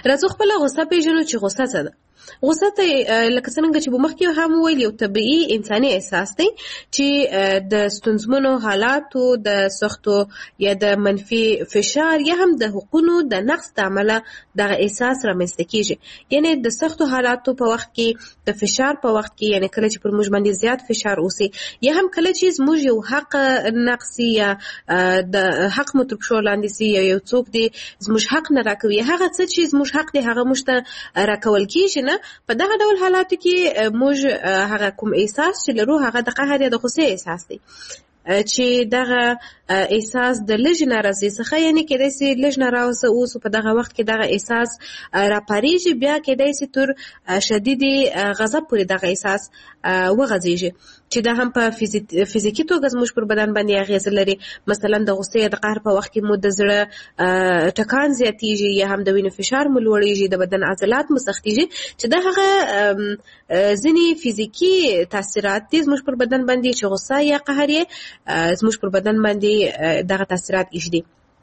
راځو خپل غوسه پیژنو چې غوسه څه ده. غوسه ته لکه څنګه چې مخکې هم ویل یو طبیعي انساني احساس دی چې د ستونزمنو حالاتو د سختو یا د منفي فشار یا هم د حقوقو د نقص د عمله دغه احساس رامنځته کیږي. یعنی د سختو حالاتو په وخت کې د فشار په وخت کې یعنی کله چې پر موږ باندې زیات فشار اوسي یا هم کله چې موږ یو حق نقصي یا د حق مترکشو لاندې سي یا یو څوک دی زموږ حق نه راکوي هغه څه چې زموږ حق دی هغه موږ ته راکول کیږي نه. په دغه ډول حالاتو کې موږ هغه کوم احساس چې لرو هغه د قهر یا د غصې احساس دی چې دغه احساس د لږ ناراضي څخه یعنی کېدای شي لږ ناراضه اوسو په دغه وخت کې دغه احساس راپاریږي بیا کېدای شي تر شدید غضب پورې دغه احساس وغځیږي چې دا هم په فزیکي توګه زموږ پر بدن باندې اغیز لري. مثلا د غصې د قهر په وخت کې مو د زړه ټکان زیاتیږي یا هم د وینې فشار مو لوړیږي د بدن عضلات مو سختیږي چې دا هغه ځینې فزیکي تاثیرات دي زموږ پر بدن باندې چې غصه یا قهر یې زموږ پر بدن باندې دغه تاثیرات ایږدي.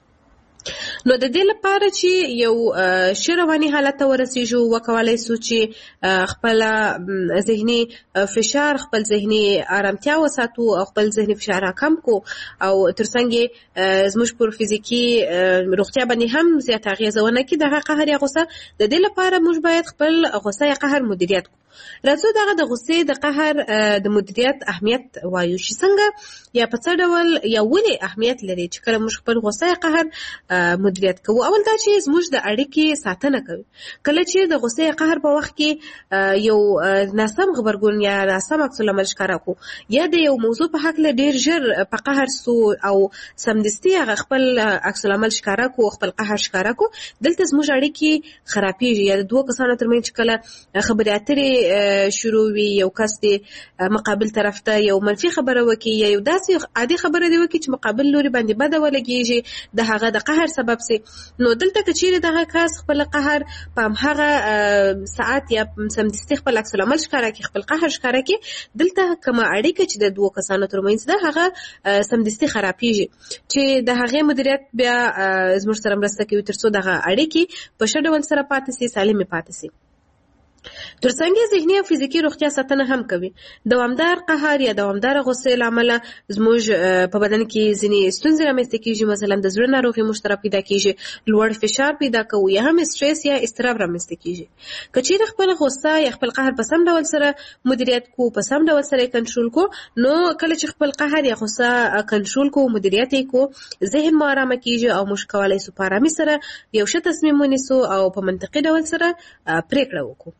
نو د دې لپاره چې یو ښه رواني حالت ته ورسیږو وکولای شو چې خپل ذهني فشار خپل ذهني آرامتیا وساتو او خپل ذهني فشار کم کو او ترڅنګ زموږ پر فزیکی روغتیا باندې هم زیات اغیزه ونه کړي. دغه قهر یا غصه د دې لپاره موږ باید خپل غصه یا قهر مدیریت کو. راځو دغه د غصې د قهر د مدیریت اهمیت وایو چې څنګه یا په څه ډول یا ولې اهمیت لري چې کله موږ خپل غصه یا قهر مدیریت کوو. اول دا چې زموږ د اړیکې ساتنه کوي. کله چې د غصې یا قهر په وخت کې یو ناسم خبرګون یا ناسم عکس العمل ښکاره کو یا د یو موضوع په حق له ډیر ژر په قهر سو او سمدستي هغه خپل عکس العمل ښکاره کو خپل قهر ښکاره کو دلته زموږ اړیکې خرابېږي. یا د دوه کسانو ترمنځ کله خبرې اترې شروع وي یو کس دی مقابل طرف ته یو منفي خبره وکي یا یو داسې عادي خبره دی وکي چې مقابل لوري باندې بده ولګيږي د هغه د قهر سبب سي. نو دلته کچېره دغه کس خپل قهر په هغه ساعت یا سمدستي خپل عکس العمل ښکاره کوي خپل قهر ښکاره کوي دلته کومه اړیکه چې د دوه کسانو ترمنځ ده هغه سمدستي خرابېږي چې د هغه مدیریت بیا زموږ سره مرسته کوي ترڅو دغه اړیکې په ښه ډول سره پاتې سي سالمه پاتې سي. ترڅنګ ذهني او فزیکی روغتیا ساتنه هم کوي. دوامدار قهر یا دوامدار غصه لامل زموږ په بدن کې ځینې ستونزې رامنځته کیږي. مثلا د زړه ناروغي مشترک پیدا کیږي لوړ فشار پیدا کوي یا هم استرس یا اضطراب رامنځته کیږي. کچېره خپل غصه یا خپل قهر په سم ډول سره مدیریت کو په سم ډول سره کنټرول کو نو کله چې خپل قهر یا غصه کنټرول کو مدیریت کو ذهن مو آرام کیږي او مشکوالای سو په آرامي سره یو ښه تصمیم ونیسو او په منطقي ډول سره پریکړه وکړو.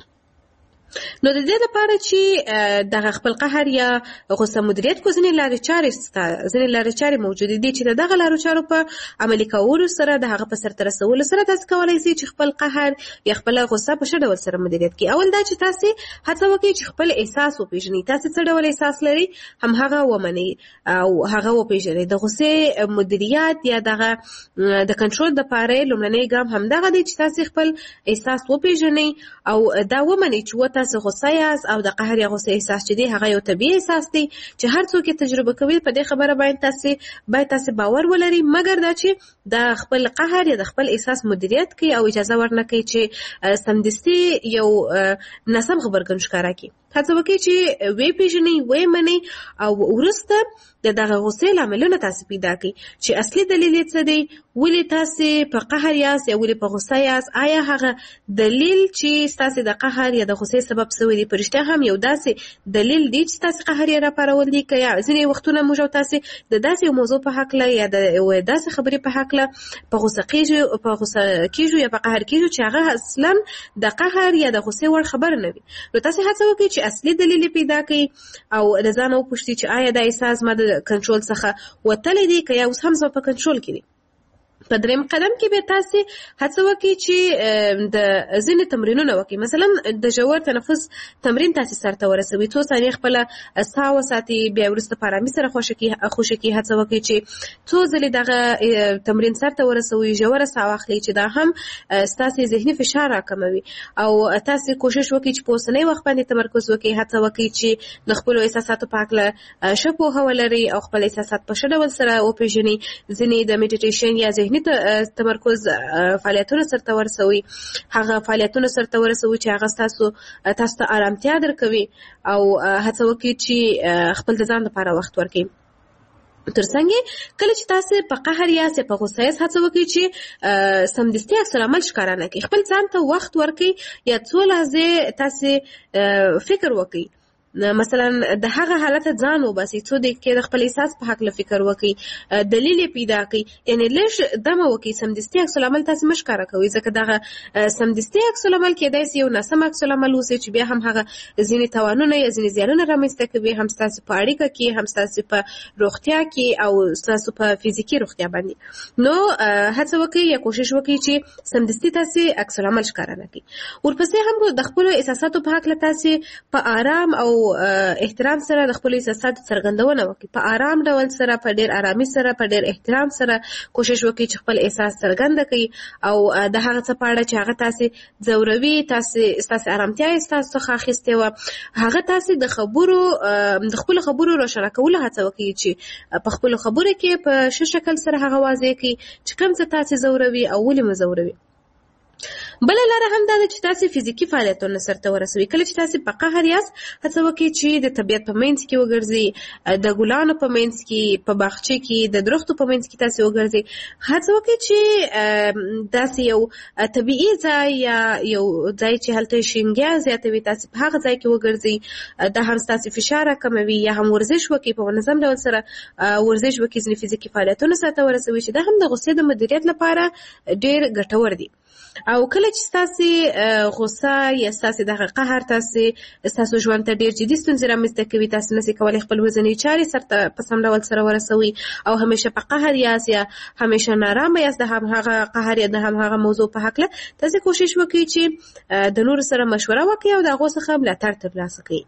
نو د دې لپاره چې دغه خپل قهر یا غصه مدیریت کو ځینې لارې چارې موجود دي چې دغه لارو چارو په عملي کولو سره د هغه په سرته رسولو سره تاسو کولای شئ چې خپل قهر یا خپل غصه په ښه ډول سره مدیریت کړئ. اول دا چې تاسو هڅه وکړئ چې خپل احساس وپېژنئ. تاسو څه ډول احساس لرئ هم هغه ومنئ او هغه وپېژنئ. د غصې مدیریت یا دغه د کنټرول د لپاره لومړنی ګام هم دغه دی چې تاسو خپل احساس وپېژنئ او دا ومنئ چې تاسو غصه یاست او د قهر یا غصه احساس چې دی هغه یو طبيعي احساس دی چې هر څوک تجربه کوي. په دې خبره باید تاسو باور ولرئ مګر دا چې د خپل قهر یا د خپل احساس مدیریت کوي او اجازه ورنکړي چې سمدستي یو ناسم خبرګون ښکاره کړي. هڅه وکړئ چې وی پیژنئ وی منئ او ورسته دغه غصې لاملونه تاسو پیدا کړئ چې اصلي دلیل یې څه دی ولې تاسو په قهر یاست یا ولې په غصه یاست. آیا هغه دلیل چې تاسو د قهر یا د غصې سبب سوی دی پرشته هم یو داسې دلیل دی چې تاسو قهر یې را پارول دي که یا ځینې وختونه موږ او تاسو د داسې موضوع په حق له یا د داسې خبرې په حق له په غصه کېږو یا په قهر کېږو چې هغه اصلا د قهر یا د غصې وړ خبر نه وي. نو تاسو هڅه وکړئ چې اصلي دلیل پیدا کړئ او د ځان وپوښتئ چې آیا دا احساس ما د کنټرول څخه وتلی دی که یا اوس هم زما په کنټرول کې دی. په دریم قدم کې به تاسو هڅه وکړئ چې د ځینې تمرینونه وکړئ. مثلا د ژور تنفس تمرین تاسو سره ورسوي څو ثانیې خپل ساه وساتئ بیا وروسته په آرامۍ سره خوشکې هڅه وکړئ چې څو ځلې دغه تمرین سره ورسوي ژوره ساه واخلئ چې دا هم ستاسو ذهني فشار راکموي او تاسو کوشش وکړئ چې په اوسنۍ وخت باندې تمرکز وکړئ. هڅه وکړئ چې د خپل احساساتو په اړه ښه پوهه ولرئ او خپل احساسات په ښه ډول سره وپېژنئ. ځینې د میډیټیشن یا ذهني تمرکز فعالیتونه سرته ورسوي، هغه فعالیتونه سرته ورسوي چې هغه تاسو ته آرامتیا درکوي او هڅه وکړئ چې خپل د ځان لپاره وخت ورکړئ. ترڅنګ کله چې تاسو په قهر یاست په غوسه یاست هڅه وکړئ چې سمدستي عکس العمل ښکاره نه کړئ، خپل ځان ته وخت ورکړئ یا څو لحظې تاسو فکر وکړئ. مثلا د هغه حالت ځان وباسئ، څو دقیقې د خپل احساس په حق فکر وکړئ، دلیل پیدا کړئ، یعنی لږ دمه وکړئ. سمدستي عکس العمل تاسو مه ښکاره کوئ، ځکه دغه سمدستي عکس العمل کېدای شي یو ناسم عکس العمل اوسي چې بیا هم هغه ځینې تاوانونه یا ځینې زیانونه رامنځته کوي، هم ستاسو په اړیکه کې، هم ستاسو په روغتیا کې او ستاسو په فزیکي روغتیا باندې. نو هڅه وکړئ یا کوشش وکړئ چې سمدستي تاسو عکس العمل ښکاره نه کړئ. ورپسې هم د خپل احساساتو په حق تاسو په آرام او احترام سره د خپل احساساتو څرګندونه وکړي، په آرام ډول سره، په ډیر آرامي سره، په ډیر احترام سره کوشش وکړي چې خپل احساس څرګند کړي او د هغه څه په اړه چې هغه تاسو ځوروي، تاسو آرامتیا تاسو څخه اخیستې وه، هغه تاسو د خپل خبرو روښانه کولو هڅه وکړي چې په خپل خبرو کې په ښه شکل سره هغه واضح کړي چې کوم څه تاسو ځوروي او ولې مو ځوروي. بل لاره هم دا ده چې تاسو فزیکی فعالیتونه سرته ورسوي. کله چې تاسو په قهر یاست هڅه وکړئ چې د طبیعت په منځ کې وګرځئ، د ګلانو په منځ کې، په باغچه کې، د درختو په منځ کې تاسو وګرځئ. هڅه وکړئ چې داسې یو طبیعي ځای یا یو ځای چې هلته شینګیا زیاتوي تاسو په هغه ځای کې وګرځئ. دا هم ستاسو فشار کموي. یا هم ورزش وکړئ، په منظم ډول سره ورزش وکړئ، ځینې فزیکی فعالیتونه سرته ورسوي چې دا هم د غوسې د مدیریت لپاره ډېر ګټور دي. او کله چې تاسو غوسه یا تاسو دغه قهر تاسو ژوند ته ډیر جدي ستونزې رامنځته کوي، تاسو نشئ کولی خپل ورځنۍ چارې سرته په سم ډول سره ورسوي او همیشه په قهر یاست یا همیشه نارامه یاست د هغه قهر یا د هغه موضوع په حق له تاسو کوشش وکړئ چې د نورو سره مشوره وکړئ او د هغو څخه ملاتړ ترلاسه کړئ.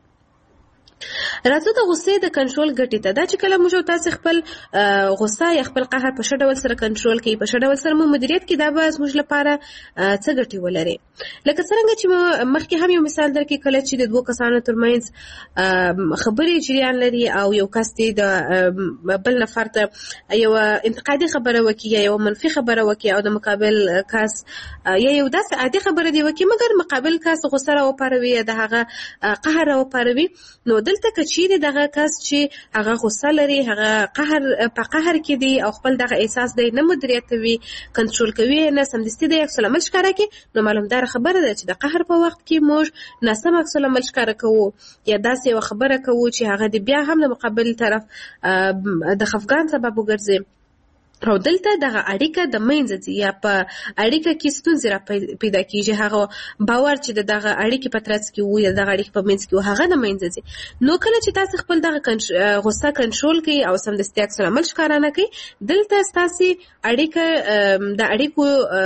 راځو د غوسې د کنټرول ګټې ته. دا چې کله موږ تاسو خپل غوسه یا خپل قهر په ښه ډول سره کنټرول کړئ، په ښه ډول سره مو مدیریت کړئ، دا به زموږ لپاره څه ګټې ولري. لکه څرنګه چې مخکې هم یو مثال درکړي، کله چې د دوه کسانو ترمنځ خبرې جریان لري او یو کس د بل نفر ته یو انتقادي خبره وکړي یا یو منفي خبره وکړي او د مقابل کس یا یو داسې عادي خبره دی وکړي مګر مقابل کس غوسه راوپاروي یا د هغه قهر راوپاروي، نو دلته که چیرې دغه کس چې هغه غوسه لري، هغه په قهر کې دی او خپل دغه احساس دی نه مدیریتوي، کنټرول کوي، نه سمدستي د عکس العمل ښکاره کوي، نو معلومدار خبره ده چې د قهر په وخت کې موږ ناسم عکس العمل ښکاره کوو یا داسې یوه خبره کوو چې هغه د بیا هم د مقابل طرف د خفګان سبب وګرځي. او دلته دغه اړیکه د منځ ځي یا په اړیکه کې ستونزې را پیدا کیږي، هغه باور چې دغه اړیکې په ترڅ کې وو یا دغه اړیکې په منځ کې وو هغه د منځ ځي. نو کله چې تاسو خپل دغه غوسه کنټرول کړئ او سمدستي عکس العمل ښکاره نه کړئ، دلته ستاسو اړیکه د اړیکو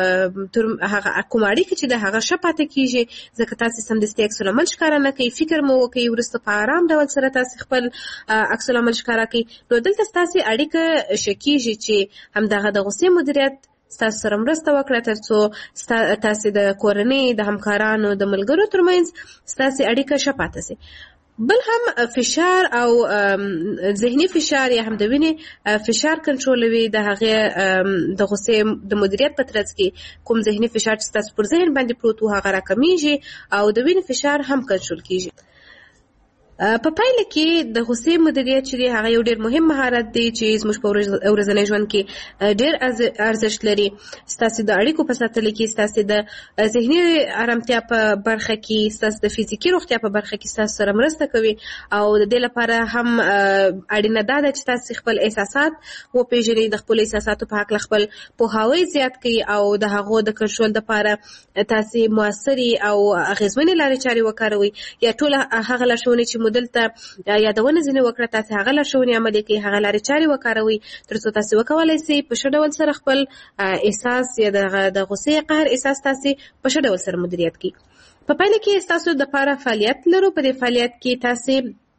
هغه کوم اړیکه چې د هغه ښه پاتې کیږي، ځکه تاسو سمدستي عکس العمل ښکاره نه کړئ، فکر مو وکړئ، وروسته په آرام ډول سره تاسو خپل عکس العمل ښکاره کړئ، نو دلته ستاسو اړیکه ښه کیږي چې همدغه د غوسې مدیریت ستاسو سره مرسته وکړه ترڅو تاسو د کورنۍ، د همکارانو، د ملګرو ترمنځ ستاسو اړیکه ښه پاتې شي. بل هم فشار او ذهني فشار یا هم د وینې فشار کنټرولوي. د هغې د غوسې د مدیریت په ترڅ کې کوم ذهني فشار چې ستاسو پر ذهن باندې پروت وو هغه راکمیږي او د وینې فشار هم کنټرول کیږي. په پایله کې د غوسې مدیریت چې دی هغه یو ډېر مهم مهارت دی چې زموږ په ورځني ژوند کې ډېر ارزښت لري. ستاسو د اړیکو په ساتلو کې، ستاسو د ذهني آرامتیا په برخه کې، ستاسو د فزیکي روغتیا په برخه کې ستاسو سره مرسته کوي او د دې لپاره هم اړینه ده چې تاسو خپل احساسات وپېژنئ، د خپل احساساتو په حق خپل پوهاوی زیات کړئ او د هغو د کنټرول لپاره تاسو موثرې او اغېزمنې لارې چارې وکاروئ یا ټول هغه لارښوونې چې دلته یادونه ځینې وکړه تاسو هغه لارښوونې عملي کړئ، هغه لارې چارې وکاروئ ترڅو تاسو وکولی شئ په ښه ډول سره خپل احساس یا د غوسې قهر احساس تاسو په ښه ډول سره مدیریت کړئ. په پایله کې ستاسو د لپاره فعالیت لرو. په دې فعالیت کې تاسو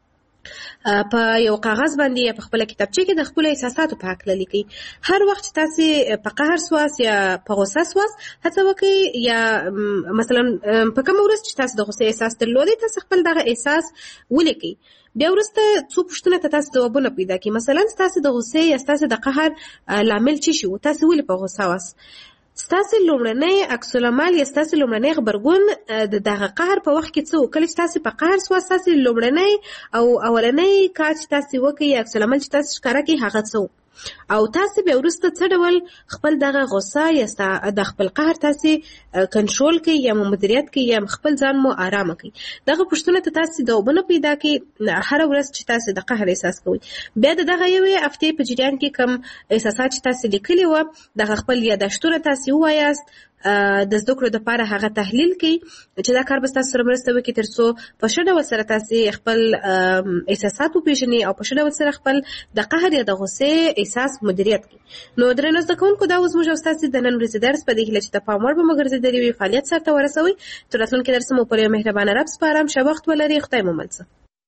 په یو کاغذ باندې یا په خپل کتابچه کې د خپل احساساتو په حق لیکي. هر وخت چې تاسو په قهر سواس یا په غوسه سواس هڅه وکړئ یا مثلا په کوم ورځ چې تاسو د غوسه احساس درلودي تاسو خپل دغه احساس ولیکئ. بیا وروسته څو پوښتنو ته تاسو ځوابونه پیدا کړئ. مثلا تاسو د غوسې یا تاسو د قهر لامل څه شو، تاسو ولې په غوسه واست، ستاسو لومړنی عکس العمل یا ستاسو لومړنی غبرګون د دغه قهر په وخت کې څه و. کله چې تاسو په قهر سواست تاسو لومړنی او اولنی کار چې تاسو وکړئ عکس العمل چې تاسو ښکاره کړئ هغه څه و، او تاسو بیا وروسته څه ډول خپل دغه غوسه یا د خپل قهر تاسو کنټرول کړئ یا مدیریت کړئ یا خپل ځان مو آرامه کړئ. دغه پوښتنه ته تاسو ځوابونه پیدا کړئ هر ورځ چې تاسو د قهر احساس کوئ. بیا دغه یوې هفتې په جریان کې کوم احساسات چې تاسو لیکلي وو دغه خپل یادښتونه تاسو ووایاست، د زده کړو لپاره هغه تحلیل کړئ چې دا کار به تاسو سره مرسته وکړي ترڅو په ښه ډول سره تاسو خپل احساسات وپېژنئ او په ښه ډول سره خپل د قهر یا د غوسې احساس مدیریت کړئ. نو درنو زده کوونکو دا اوس موږ او ستاسو د نن ورځې درس په دې هیله چې د پام وړ به مو ګرځېدلی وي فعالیت سرته ورسوئ. تر راتلونکي درس مو پر یو مهربانه رب سپارم. ښه وخت ولرئ. خدای مو مل شه.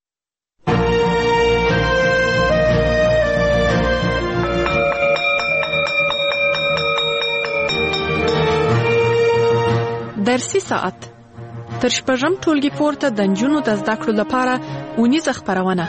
درسي ساعت تر شپږم ټولګي پورته د نجونو د زده کړو لپاره اونیزه خپرونه.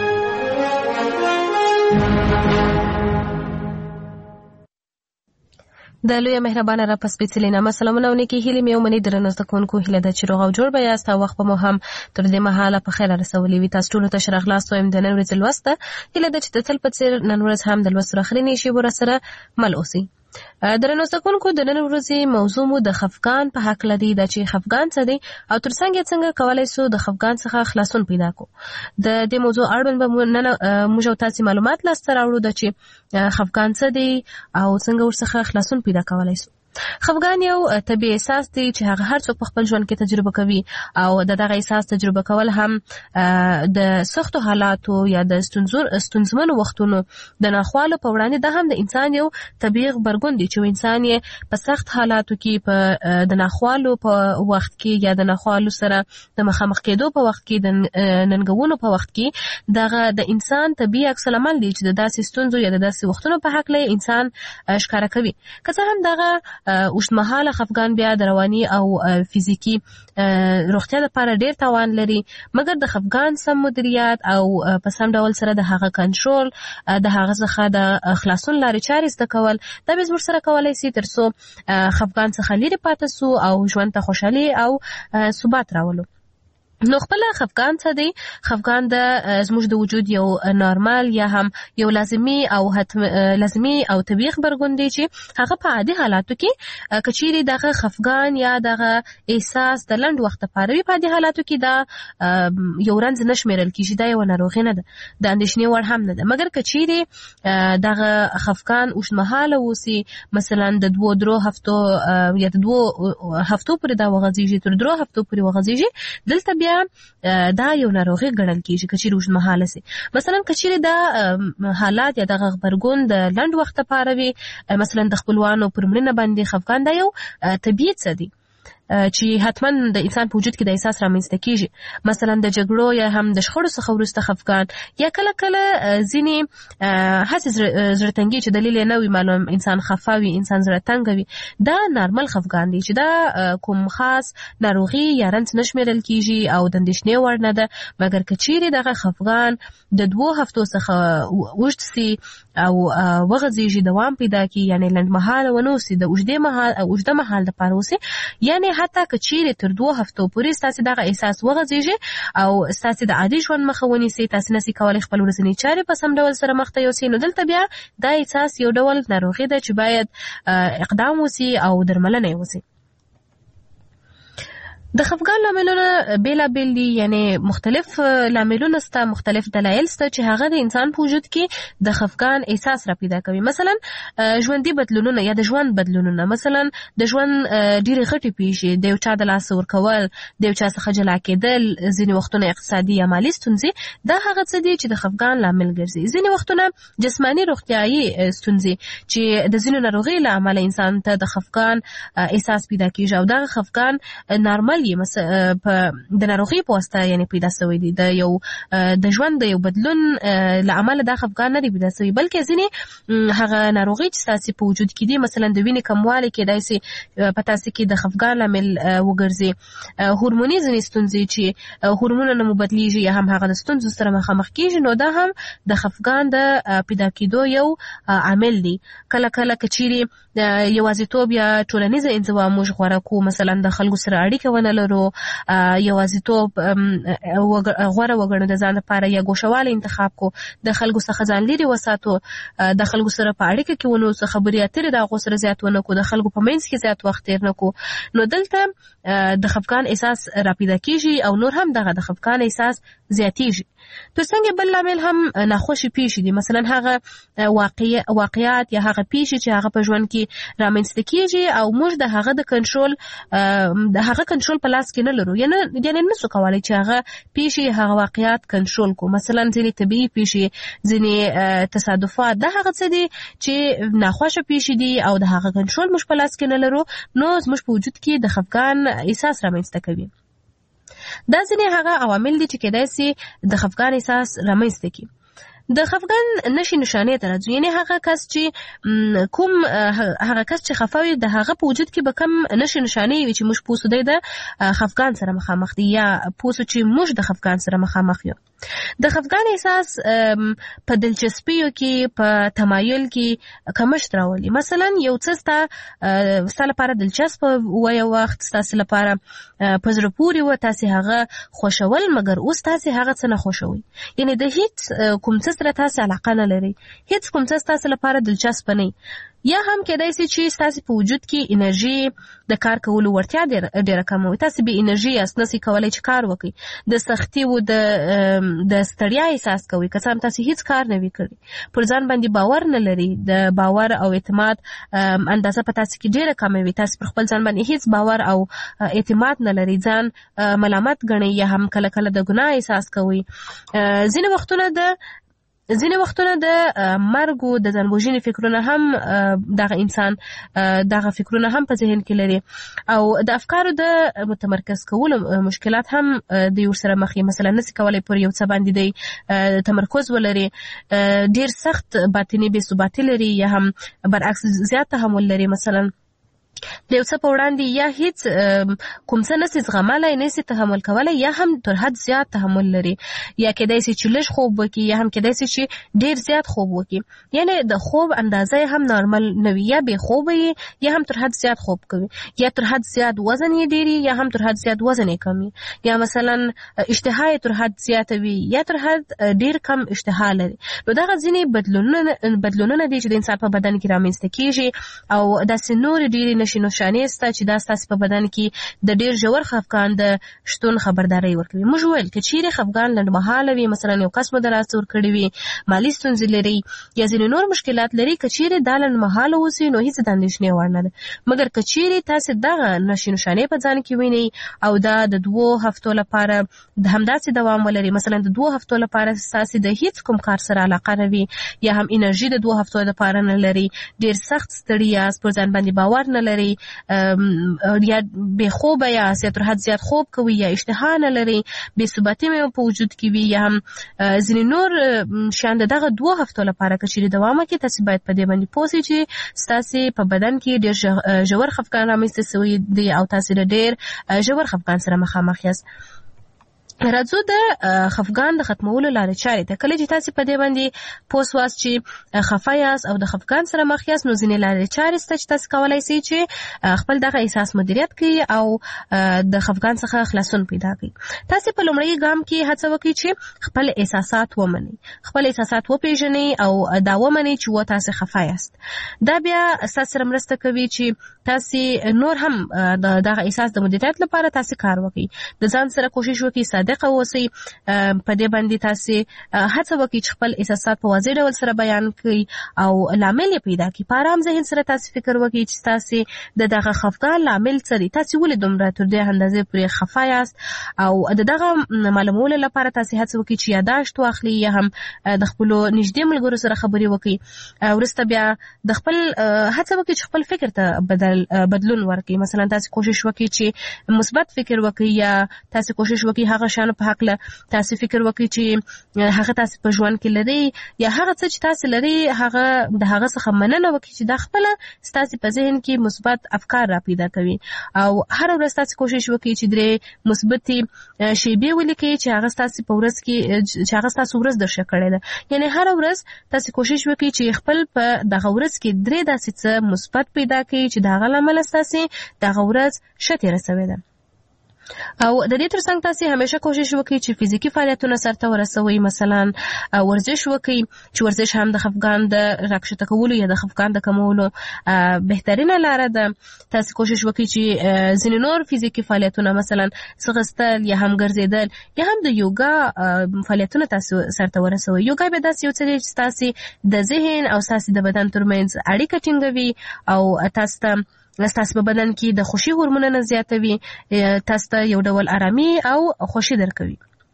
د لوی مهربانه را پس سپېڅلې نامه سلامونه او نیکې هیلې مې ومنئ. درنو زده کوونکو هیله ده چې روغ او جوړ به یاست او وخت به مو هم تر دې مهاله په خیر رسولی وي. تاسو ټولو ته ښه راغلاست وایم. د نن ورځې لوست ته هیله ده چې د تل په څېر نن ورځ هم د لوستو اخرینې شیبو راسره مل اوسئ. درنو زده کوونکو د نن ورځې موضوع مو د خفګان په هکله دی. دا چې خفګان څه دی او ترڅنګ یې څنګه کولی سو د خفګان څخه خلاصون پیدا کړو. د دې موضوع اړوند به موږ او تاسې معلومات لاسته راوړو د چې خفګان څه دی او څنګه ورڅخه خلاصون پیدا کولی سو. خفګان یو طبیعي احساس دی چې هغه هر څوک په خپل ژوند کې تجربه کوي او دغه احساس تجربه کول هم د سختو حالاتو یا د ستونزمنو وختونو د ناخوالو په وړاندې دا هم د انسان یو طبیعي غبرګون دی چې انسان یې په سخت حالاتو کې په د ناخوالو په وخت کې یا د ناخوالو سره د مخامخ کېدو په وخت کې د ننګونو په وخت کې دغه د انسان طبیعي عکس العمل دی چې د داسې ستونزو یا د داسې وختونو په هکله انسان ښکاره کوي. که څه هم دغه اوږدمهاله خفګان بیا د رواني او فزیکي روغتیا لپاره ډیر تاوان لري، مګر د خفګان سم مدیریت او په سم ډول سره د هغه کنټرول د هغه څخه د خلاصون لارې چارې زده کول دا به زموږ سره کولی سي ترڅو خفګان څخه لرې پاتې سو او ژوند ته خوشحالي او ثبات راولو. نو خپل خفګان څه دی؟ خفګان د زموږ د وجود یو نارمال یا هم یو لازمي او طبیعي غبرګون دی چې هغه په عادي حالاتو کې کچېرې دغه خفګان یا دغه احساس د لنډ وخت لپاره وي، په عادي حالاتو کې دا یو رنځ نه شمیرل کېږي، دا یو ناروغي نه ده، د اندېښنې وړ هم نه ده. مګر کچېرې دغه خفګان اوږدمهاله اوسي، مثلا د 2-3 هفتو یا د 2 هفتو پورې دا وغځېږي، تر 3 هفتو پورې وغځېږي، دلته بیا دا یو ناروغي ګڼل کېږي کچېرې اوږدمهاله سي. مثلا کچېرې دا حالات یا دغه غبرګون د لنډ وخت لپاره وي، مثلا د خپلوانو پر مړینه باندې خفګان دا یو طبیعي څه دی چې حتما د انسان په وجود کې د احساس رامنځته کېږي. مثلا د جګړو یا هم د شخړو څخه وروسته خفګان یا کله کله ځینې هسې زړه تنګي چې دلیل یې نه وي معلوم، انسان خفه وي، انسان زړه تنګه وي، دا نارمل خفګان دی چې دا کوم خاص ناروغي یا رنځ نه شمیرل کېږي او د اندېښنې وړ نه ده. مګر که چیرې دغه خفګان د 2 هفتو څخه اوږد سي او وغځېږي، دوام پیدا کړي، یعنې لنډمهاله ونه اوسي، د اوږده مهال لپاره اوسي، یعنې حتی که چیرې تر 2 هفتو پورې ستاسې دغه احساس وغځېږي او ستاسې د عادي ژوند مخه ونیسي، تاسې نسئ کولی خپل ورځنۍ چارې په سم ډول سره مخته یوسئ، نو دلته بیا دا احساس یو ډول ناروغي ده چې باید اقدام وسي او درملنه یې وسي. د خفګان لاملونه بیلابیل دي، یعنی مختلف لاملونه سته، مختلف دلایل سته چې هغه د انسان په وجود کې د خفګان احساس را پیدا کوي. مثلا ژوندي بدلونونه یا د ژوند بدلونونه، مثلا د ژوند ډېرې غټې پیښې، د یو چا د لاس ورکول، د یو چا څخه جلا کېدل، ځینې وختونه اقتصادي یا مالي ستونزې، دا هغه څه دي چې د خفګان لامل ګرځي. ځینې وختونه جسماني روغتیایي ستونزې چې د ځینو ناروغیو له امله انسان ته د خفګان احساس پیدا کېږي او دغه خفګان نارمل بدلول یې د ناروغي په واسطه یعنی پیدا شوی دی د یو د ژوند د یو بدلون لامل د خفګان نه پیدا شوی بلکې ځینې هغه ناروغي چې تاسو په وجود کې دي مثلا د وینې کموالی کې داسې په تاسو کې د خفګان لامل وګرځي هورموني ځینې ستونزې چې هورمونونه مو بدلیږي یا هم هغه د ستونزو سره مخامخ کیږي نو دا هم د خفګان د پیدا کېدو یو عامل دی کله کله کچيري یوازیتوب یا ټولنیزه انزوا موږ غوړه کو مثلا د خلکو سره اړیکه ونه لرو یوازیتوب غوړه وګڼو د ځان لپاره یا ګوښواله انتخاب کو د خلکو څخه ځان لري وساتو د خلکو سره په اړیکه کې ونو څه خبرې اترې د غو سره زیات ونه کو د خلکو په منځ کې زیات وخت تیر نه کو نو دلته د خفګان احساس را پیدا کیږي او نور هم دغه د خفګان احساس زیاتیږي تر څنګه بل عامل هم ناخوشي پیښې دي مثلا هغه واقعیات یا هغه پیښې چې هغه په ژوند کې رامنځته کیږي او موږ د هغه د کنټرول په لاس کې نه لرو یعنی نسو کولای چې هغه پیښې هغه واقعیات کنټرول کو مثلا ځینې طبيعي پیښې ځینې تصادفات د هغه څه دي چې ناخوښه پیښې دي او د هغه کنټرول موږ په لاس کې نه لرو نو زموږ په وجود کې د خفګان احساس رامنځته کوي دا ځینې هغه عوامل دي چې کېدای شي د خفګان احساس رامنځته کړي د خفګان نشي نشانې ته راځي یعنی هغه کس چې خفوي د هغه په وجود کې به کم نشي نشانې وي چې موږ پوسو دی د خفګان سره مخامخ دي یا پوسو چې موږ د خفګان سره مخامخ یو د خفګان احساس په دلچسپیو کې په تمایل کې کمښت راولي مثلا یو څه ستاسو لپاره دلچسپ و یو وخت تاسو لپاره په زړه پورې و تاسو هغه خوشول مګر اوس تاسو هغه څه نه خوشوي یعنی د هیڅ کوم څه سره تاسو علاقه نه لري هیڅ کوم څه تاسو لپاره دلچسپ نه یا هم کېدای شي چې تاسو په وجود کې انرژي د کار کولو ورتیا ډیره کم وي تاسو به انرژي اسنسي کولای چې کار وکړي د سختي او د ستړیا احساس کوي که څنګه تاسو هیڅ کار نه وکړي پر ځان باندې باور نه لري د باور او اعتماد اندازه په تاسو کې ډیره کم وي تاسو پر خپل ځان باندې هیڅ باور او اعتماد نه لري ځان ملامت ګڼي یا هم کله کله د ګناه احساس کوي ځینې وختونه د مرګ او د ځانوژنې فکرونه هم دغه انسان دغه فکرونه هم په ذهن کې لري او د افکارو د متمرکز کولو مشکلات هم د یو سره مخ مثلا نس کولای پر یو څه باندې دی تمرکز ولري ډیر سخت باطنی بې ثباتی لري یا هم برعکس زیات تحمل لري مثلا د یو څه په وړاندې یا هیڅ کوم څه نسي زغملای نسي تحمل کولای یا هم تر حد زیات تحمل لري یا کېدای شي چې لږ خوب وکړي یا هم کېدای شي چې ډیر زیات خوب وکړي یعنی د خوب اندازه هم نارمل نه وي یا به خوب وي یا هم تر حد زیات خوب کوي یا تر حد زیات وزن یې ډیری یا هم تر حد زیات وزن یې کمی یا مثلا اشتها تر حد زیات وي یا تر حد ډیر کم اشتها لري نو دا ځینې بدلونونه دي چې د انسان په بدن کې رامنځته کیږي او د سنور ډیری نشانې ستا چې دا ستاسو په بدن کې د ډیر ژور خفګان د شتون خبرداري ورکوي موږ ویل چې چیرې خفګان لنډمهاله وي مثلا یو کس مو دراسه ورکړي وي مالي ستونزې لري یا ځینې نور مشکلات لري که چیرې دا لنډمهاله وسی نو هیڅ د اندېښنې وړ نه ده مګر که چیرې تاسو دغه نشانې په ځان کې وینئ او دا د 2 هفتو لپاره د همداسې دوام ولري مثلا د 2 هفتو لپاره تاسو د هیڅ کوم کار سره علاقه نه وي یا هم انرژي د 2 هفتو لپاره نه لري ډیر سخت ستړیا پر ځان باندې باور نه لري یا به خوب یا تر حد زیات خوب کوي یا اشتها نه لري به ثباتی مې په وجود کې وي یا هم ځینې نور شان دغه 2 هفتو لپاره کچې دوام کې تاسو باید په دې باندې پوه شئ چې تاسو په بدن کې ډېر ژور خفګان رامنځته شوی دی او تاسو ډېر ژور خفګان سره مخامخ یاست راځو د خفګان د ختمولو لارې چارې ته کله چې تاسو په دې باندې پوسواس چې خفه یاست او د خفګان سره مخ یاست نو ځینې لارې چارې شته چې تاسو کولای شئ چې خپل دغه احساس مدیریت کړئ او د خفګان څخه خلاصون پیدا کړئ تاسو په لومړی ګام کې هڅه وکړئ چې خپل احساسات ومنئ خپل احساسات وپیژنئ او دا ومنئ چې تاسو خفه یاست دا بیا تاسو سره مرسته کوي چې تاسو نور هم دغه احساس د مدیریت لپاره تاسو کار وکړئ د ځان سره کوشش وکړئ صادقه اوسئ. په دې باندې تاسو هڅه وکړئ چې خپل احساسات په واضح ډول سره بیان کړئ او لامل یې پیدا کړئ. په آرام ذهن سره تاسو فکر وکړئ چې تاسو د دغه خفګان لامل څه دی، تاسو ولې دومره تر دې اندازې پرې خفه یاست، او د دغه معلومولو لپاره تاسو هڅه وکړئ چې یاداشت واخلئ یا هم د خپل نږدې ملګرو سره خبرې وکړئ. وروسته بیا د خپل هڅه وکړئ چې خپل فکر ته بدلون ورکړئ. مثلا تاسو کوشش وکړئ چې مثبت فکر وکړئ، یا تاسو کوشش وکړئ هغه شیانو په حق له تاسو فکر وکړئ چې هغه تاسو په ژوند کې لري، یا هغه څه چې تاسو لري هغه د هغه څخه مننه وکړئ چې د خپل تاسو په ذهن کې مثبت افکار را پیدا کوي. او هر ورځ تاسو کوشش وکړئ چې درې مثبت شیبې ولیکئ چې هغه تاسو په ورځ کې چې هغه تاسو ورځ درشه کړې ده. یعنی هر ورځ تاسو کوشش وکړئ چې خپل په دغه ورځ کې درې داسې څه مثبت پیدا کړئ چې دغه لامل تاسو دغه ورځ شته رسوي ده. او د دې ترڅنګ تاسو همیشه کوشش وکړئ چې فزیکی فعالیتونه سرته ورسوي. مثلا ورزش وکړئ چې ورزش هم د خفګان د راکښته کولو یا د خفګان د کمولو بهترینه لاره ده. تاسو کوشش وکړئ چې ځینې نور فزیکی فعالیتونه مثلا ځغستل یا هم ګرځېدل یا هم د یوګا فعالیتونه تاسو سرته ورسوي. یوګا به داسې یو څه دی چې تاسو د ذهن او تاسو د بدن ترمنځ اړیکه ټینګوي او تاسو په بدن کې د خوشي هورمونونه زیاتوي، تاسو ته یو ډول آرامي او خوشي درکوي.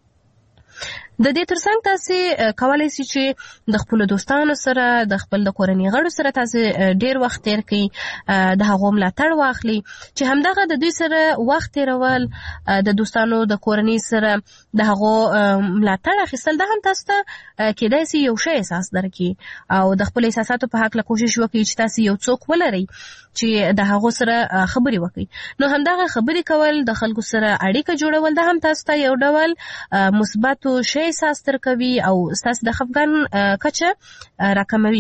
د دې ترڅنګ تاسو کولای شئ چې د خپل دوستانو سره د خپل د کورنۍ غړو سره تاسو ډیر وخت تیر کړئ، د هغو ملاتړ واخلئ چې همدغه د دوی سره وخت تیرول، د دوستانو د کورنۍ سره د هغو ملاتړ اخیستل دا هم تاسو ته کېدای شي یو ښه احساس درکړي. او د خپل احساساتو په حق له کوشش وکړئ چې تاسو یو څوک ولرئ چې د هغو سره خبرې وکړي. نو همدغه خبرې کول، د خلکو سره اړیکه جوړول دا هم تاسو ته یو ډول مثبت شی احساس درکوي او تاسو د خفګان کچه راکموي.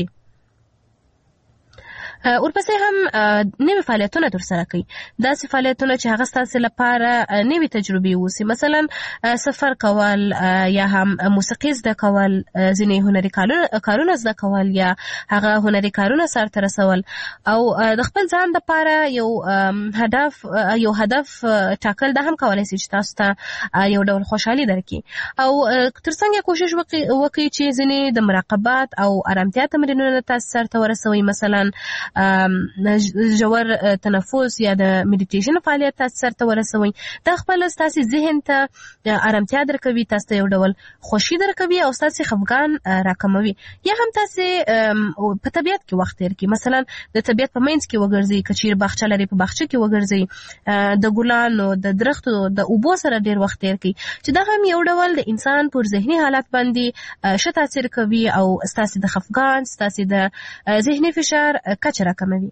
ورپسې هم نوې فعالیتونه ترسره کړئ، داسې فعالیتونه چې هغه ستاسو لپاره نوې تجربې اوسي. مثلا سفر کول یا هم موسیقي زده کول، ځینې هنري کارونه زده کول یا هغه هنري کارونه سرته رسول، او د خپل ځان لپاره یو هدف ټاکل دا هم کولای شي چې تاسو ته یو ډول خوشحالي درکړي. او ترڅنګ کوشش وکړئ چې ځینې د مراقبت او آرامتیا تمرینونه تاسو سرته ورسوي. مثلا ژور تنفس یا د میډیټیشن فعالیت تاسو سرته ورسوي. دا خپل تاسو ذهن ته آرامتیا درکوي، تاسو ته یو ډول خوشي درکوي او تاسو خفګان راکموي. یا هم تاسو په طبیعت کې وخت تیر کړئ، مثلا د طبیعت په منځ کې وګرځئ، کچیر باغچه لري په باغچه کې وګرځئ، د ګلانو د درختو د اوبو سره ډیر وخت تیر کړئ چې دا هم یو ډول د انسان پر ذهني حالت باندې ښه تاثیر کوي او تاسو د خفګان، تاسو د ذهني فشار کچه راکموي.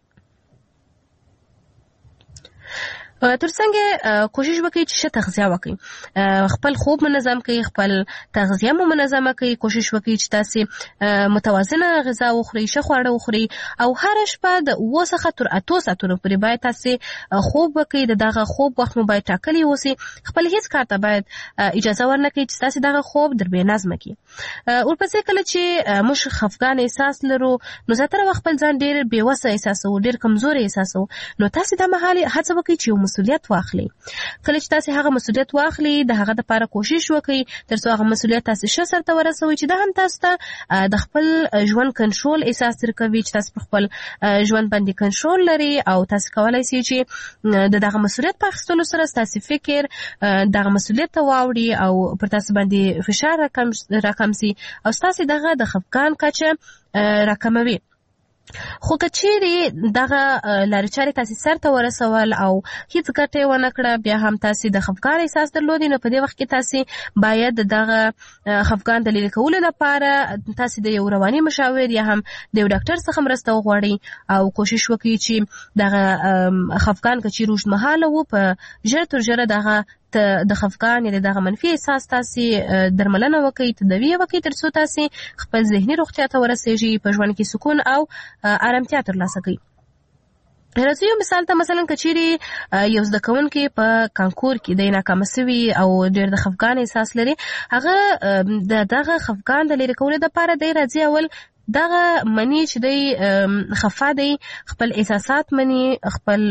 ترڅنګ کوشش وکړئ چې ښه تغذیه وکړئ، خپل خوب منظم کړئ، خپل تغذیه مو منظمه کړئ. کوشش وکړئ چې تاسو متوازنه غذا وخورئ، ښه خواړه وخورئ، او هر شپه د 7 څخه تر 8 ساعتونو پورې باید تاسو خوب وکړئ. دغه خوب وخت مو باید ټاکلی اوسي. خپل هیڅ کار ته باید اجازه ورنکړئ چې تاسو دغه خوب در بې نظمه کړي. ورپسې کله چې موږ خفګان احساس لرو نو زیاتره وخت خپل ځان ډیر بې وسه احساسوو، ډیر کمزوري احساسوو. نو تاسو د مهال هڅه وکړئ چې مسؤلیت واخلئ. کله چې تاسو هغه مسؤلیت واخلئ د هغه لپاره کوشش وکړئ ترڅو هغه مسؤلیت تاسو ښه سرته ورسوي چې دا هم تاسو ته د خپل ژوند کنټرول احساس درکوي چې تاسو په خپل ژوند باندې کنټرول لري او تاسو کولای شئ چې دغه مسؤلیت په اخیستلو سره تاسو فکر دغه مسؤلیت ته واوړي او پر تاسو باندې فشار راکم شي او تاسو دغه د خفګان کچه راکموي. خو که چیرې دغه لارې چارې تاسو سرته ورسول او هیڅ ګټه ونه کړه، بیا هم تاسو د خفګان احساس درلودي، نو په دې وخت کې تاسو باید دغه خفګان د لرې کولو لپاره تاسو د یو رواني مشاور یا هم د یو ډاکټر څخه مرسته وغواړئ او کوشش وکړئ چې دغه خفګان که چیرې اوږدمهاله وو په ژر تر ژره دغه د خفګان یا دغه منفي احساس تاسو درملنه وکړئ، تداوی وکړئ ترڅو تاسو خپل ذهني روغتیا ته ورسیږئ، په ژوند کې سکون او آرامتیا ترلاسه کړئ. راځي یو مثال ته، مثلا کچيري یو زده کوونکی په کانکور کې د ناکام شوی او ډېر د خفګان احساس لري، هغه دغه خفګان د لري کولو لپاره د راځي اول دغه منی چې دی خفا دی خپل احساسات منی خپل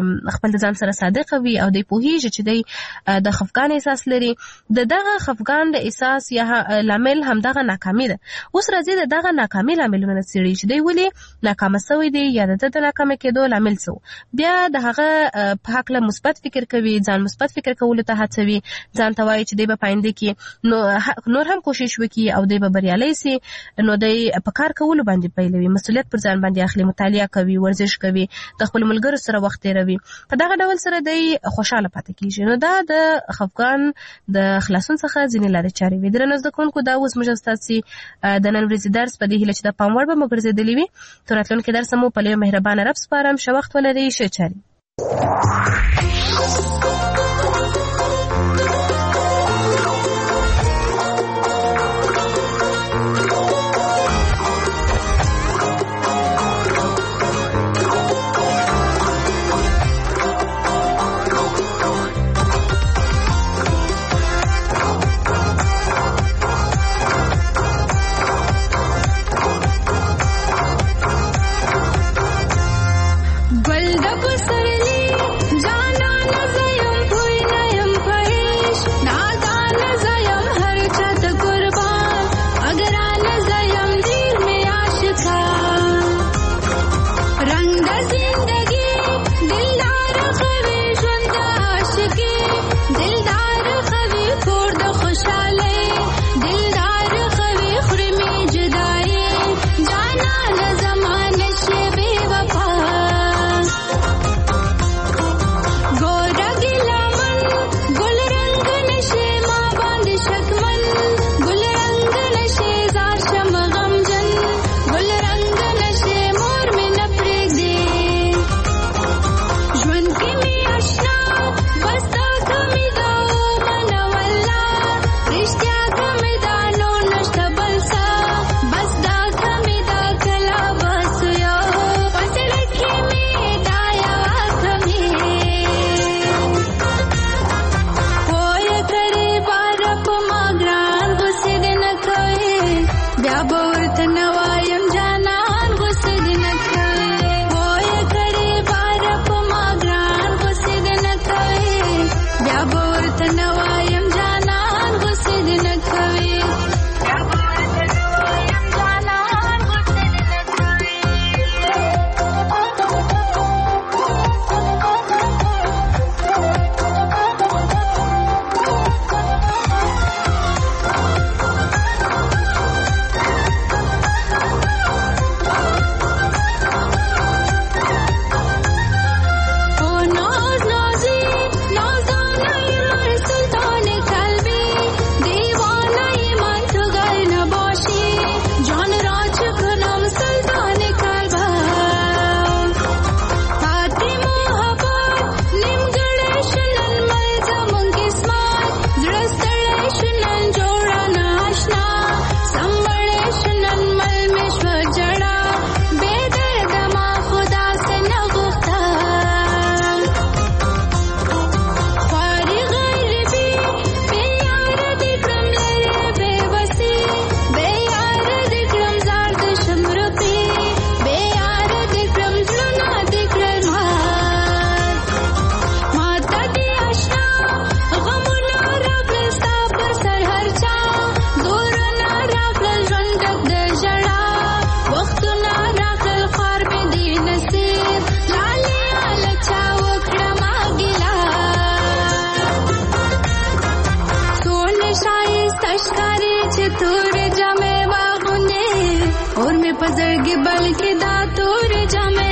ځان سره صادق وي او دی پوهیږي چې دی د خفګان احساس لري دغه خفګان د احساس یا لامل هم دغه ناکامي ده. اوس راځي دغه ناکامي لاملونه څېړي چې دی ولې ناکامه شوی دی یا د ناکامه کېدو لامل څه بیا د هغه په هکله مثبت فکر کوي ځان مثبت فکر کولو ته هڅوي ځان ته وایي چې دی به پاینده کې نور هم کوشش وکړي او دی به بریالی سي نو دی په کار کولو باندې پیلوي مسؤلیت پر ځان باندې اخلي مطالعه کوي ورزش کوي د خپل ملګرو سره وخت تیروي په دغه ډول سره دی خوشاله پاتې کیږي. نو دا د خفګان د خلاصون څخه ځینې لارې چارې وي. درنو زده کوونکو دا اوس موږ ستاسو د نن ورځې درس په دې هیله چې د پام وړ به مو ګرځېدلی وي. تر راتلونکي درس مو په لوی مهربانه رب سپارم. ښه وخت ولرئ. ښه چارې. और मैं पजड़ के बल के दातुर जमे